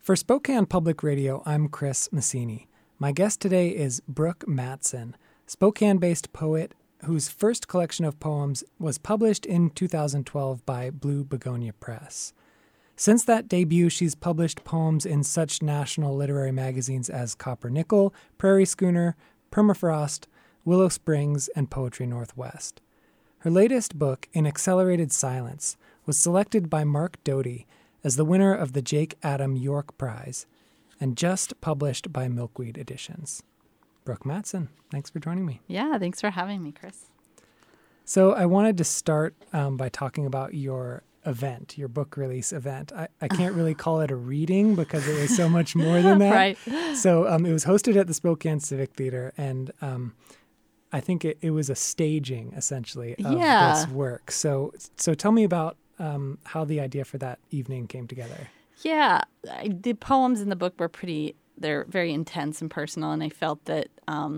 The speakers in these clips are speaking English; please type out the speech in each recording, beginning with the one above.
For Spokane Public Radio, I'm Chris Massini. My guest today is Brooke Mattson, Spokane-based poet whose first collection of poems was published in 2012 by Blue Begonia Press. Since that debut, she's published poems in such national literary magazines as Copper Nickel, Prairie Schooner, Permafrost, Willow Springs, and Poetry Northwest. Her latest book, In Accelerated Silence, was selected by Mark Doty as the winner of the Jake Adam York Prize, and just published by Milkweed Editions. Brooke Mattson, thanks for joining me. Yeah, thanks for having me, Chris. So I wanted to start by talking about your event, your book release event. I can't really call it a reading because it was so much more than that. Right. So it was hosted at the Spokane Civic Theater, and I think it was a staging, essentially, of this work. So tell me about how the idea for that evening came together. Yeah, the poems in the book were they're very intense and personal, and I felt that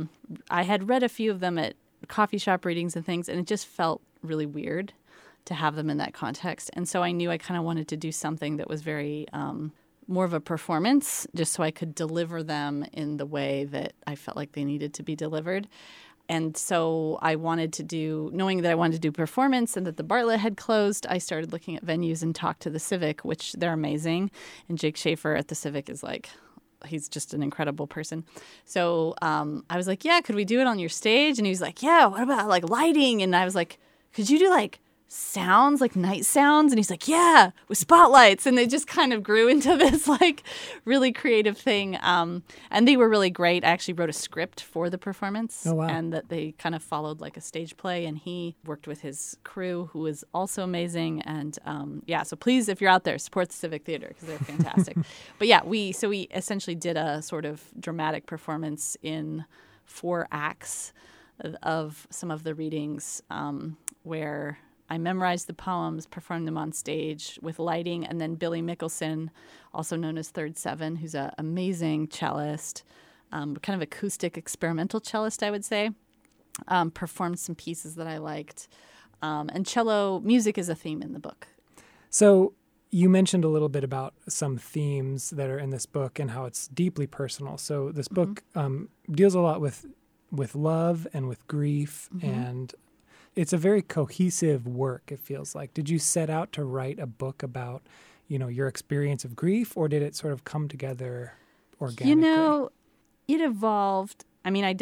I had read a few of them at coffee shop readings and things, and it just felt really weird to have them in that context. And so I knew I kind of wanted to do something that was very more of a performance, just so I could deliver them in the way that I felt like they needed to be delivered. And so knowing that I wanted to do performance and that the Bartlett had closed, I started looking at venues and talked to the Civic, which they're amazing. And Jake Schaefer at the Civic is he's just an incredible person. So I was like, yeah, could we do it on your stage? And he was like, yeah, what about lighting? And I was like, could you do sounds, night sounds? And he's like, yeah, with spotlights. And it just kind of grew into this really creative thing. And they were really great. I actually wrote a script for the performance. Oh, wow. And that they kind of followed a stage play. And he worked with his crew, who was also amazing. And so please, if you're out there, support the Civic Theater because they're fantastic. But yeah, we essentially did a sort of dramatic performance in 4 acts of some of the readings where I memorized the poems, performed them on stage with lighting, and then Billy Mickelson, also known as Third Seven, who's an amazing cellist, kind of acoustic experimental cellist, I would say, performed some pieces that I liked. And cello music is a theme in the book. So you mentioned a little bit about some themes that are in this book and how it's deeply personal. So this book deals a lot with love and with grief, and it's a very cohesive work, it feels like. Did you set out to write a book about, your experience of grief, or did it sort of come together organically? It evolved. I mean,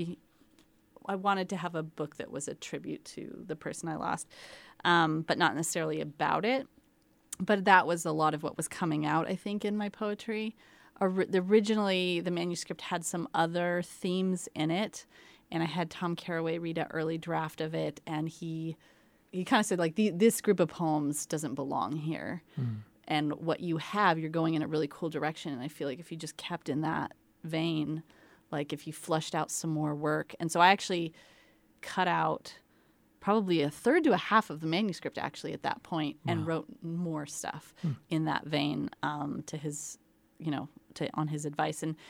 I wanted to have a book that was a tribute to the person I lost, but not necessarily about it. But that was a lot of what was coming out, I think, in my poetry. Originally, the manuscript had some other themes in it, and I had Tom Carraway read an early draft of it, and he kind of said, this group of poems doesn't belong here. And what you have, you're going in a really cool direction. And I feel like if you just kept in that vein, if you flushed out some more work. And so I actually cut out probably a third to a half of the manuscript, actually, at that point, and wrote more stuff in that vein to his, on his advice. And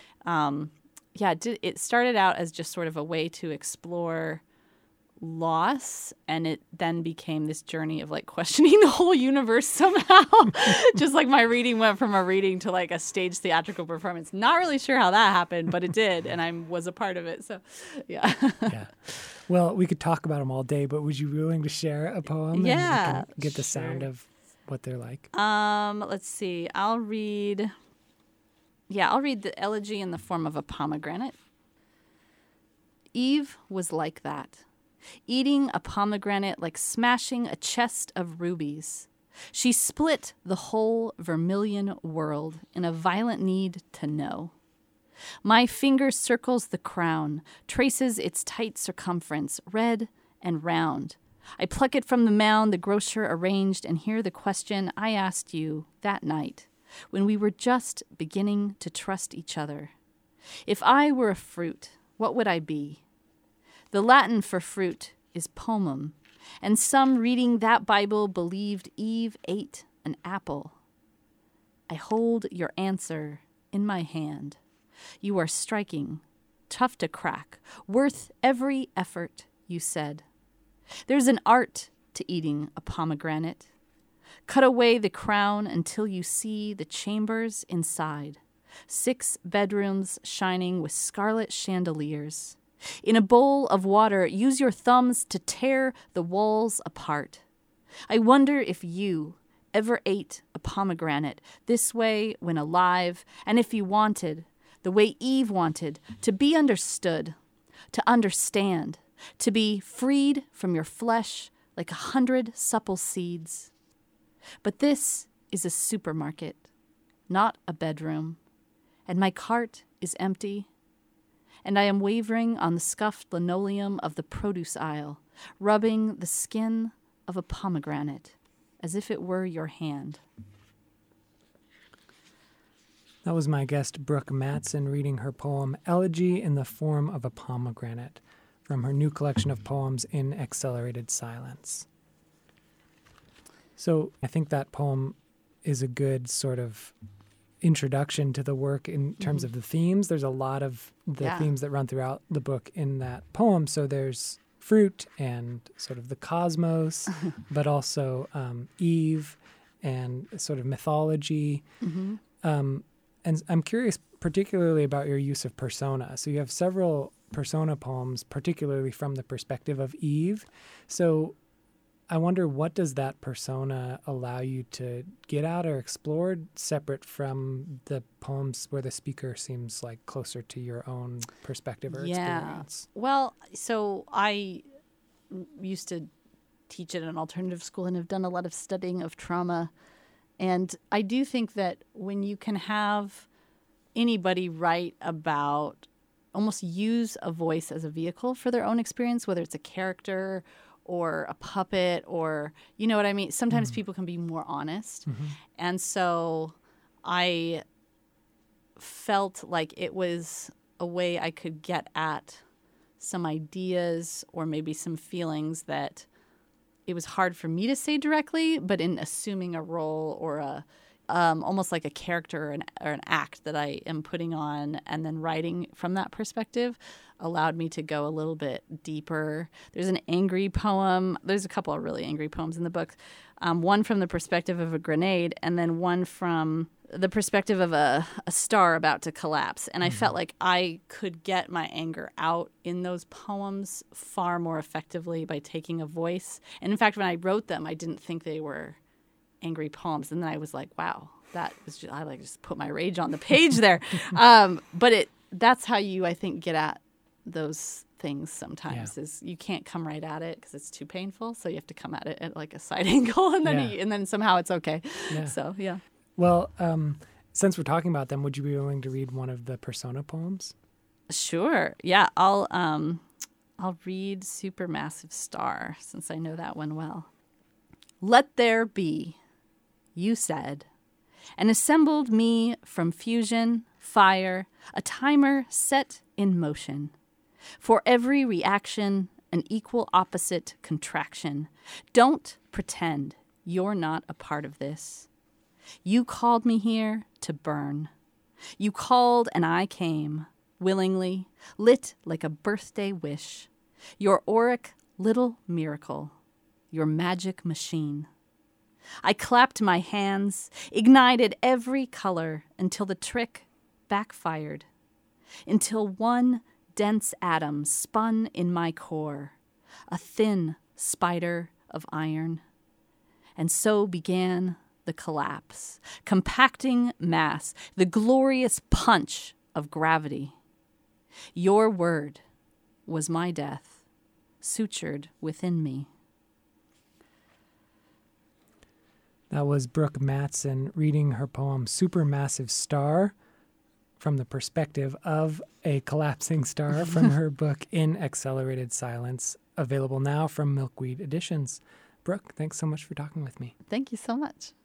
it started out as just sort of a way to explore loss, and it then became this journey of questioning the whole universe somehow. Just my reading went from a reading to a stage theatrical performance. Not really sure how that happened, but it did, and I was a part of it. So, yeah. Yeah. Well, we could talk about them all day, but would you be willing to share a poem? Yeah. And we can get the sound of what they're like. Let's see. I'll read the elegy in the form of a pomegranate. Eve was like that, eating a pomegranate like smashing a chest of rubies. She split the whole vermilion world in a violent need to know. My finger circles the crown, traces its tight circumference, red and round. I pluck it from the mound the grocer arranged and hear the question I asked you that night, when we were just beginning to trust each other. If I were a fruit, what would I be? The Latin for fruit is pomum, and some reading that Bible believed Eve ate an apple. I hold your answer in my hand. You are striking, tough to crack, worth every effort, you said. There's an art to eating a pomegranate. Cut away the crown until you see the chambers inside. 6 bedrooms shining with scarlet chandeliers. In a bowl of water, use your thumbs to tear the walls apart. I wonder if you ever ate a pomegranate this way when alive, and if you wanted, the way Eve wanted, to be understood, to understand, to be freed from your flesh like 100 supple seeds. But this is a supermarket, not a bedroom, and my cart is empty, and I am wavering on the scuffed linoleum of the produce aisle, rubbing the skin of a pomegranate as if it were your hand. That was my guest, Brooke Mattson, reading her poem Elegy in the Form of a Pomegranate from her new collection of poems in Accelerated Silence. So I think that poem is a good sort of introduction to the work in terms of the themes. There's a lot of the themes that run throughout the book in that poem. So there's fruit and sort of the cosmos, but also Eve and sort of mythology. And I'm curious particularly about your use of persona. So you have several persona poems, particularly from the perspective of Eve. So I wonder, what does that persona allow you to get at or explore separate from the poems where the speaker seems like closer to your own perspective or experience? Well, so I used to teach at an alternative school and have done a lot of studying of trauma. And I do think that when you can have anybody write about, almost use a voice as a vehicle for their own experience, whether it's a character or a puppet, or, you know what I mean? Sometimes people can be more honest. And so I felt like it was a way I could get at some ideas or maybe some feelings that it was hard for me to say directly, but in assuming a role or a almost like a character or an act that I am putting on and then writing from that perspective allowed me to go a little bit deeper. There's an angry poem. There's a couple of really angry poems in the book. One from the perspective of a grenade, and then one from the perspective of a star about to collapse. And I felt like I could get my anger out in those poems far more effectively by taking a voice. And in fact, when I wrote them, I didn't think they were angry poems. And then I was like, wow, that was just, I just put my rage on the page there. But that's how you, I think, get at those things sometimes, is you can't come right at it because it's too painful. So you have to come at it at like a side angle, and then and then somehow it's okay. So, Well, since we're talking about them, would you be willing to read one of the persona poems? Sure. Yeah, I'll read Supermassive Star, since I know that one well. Let there be, you said, and assembled me from fusion, fire, a timer set in motion. For every reaction, an equal opposite contraction. Don't pretend you're not a part of this. You called me here to burn. You called and I came, willingly, lit like a birthday wish. Your auric little miracle, your magic machine. I clapped my hands, ignited every color until the trick backfired, until one dense atom spun in my core, a thin spider of iron. And so began the collapse, compacting mass, the glorious punch of gravity. Your word was my death, sutured within me. That was Brooke Mattson reading her poem Supermassive Star from the perspective of a collapsing star from her book In Accelerated Silence, available now from Milkweed Editions. Brooke, thanks so much for talking with me. Thank you so much.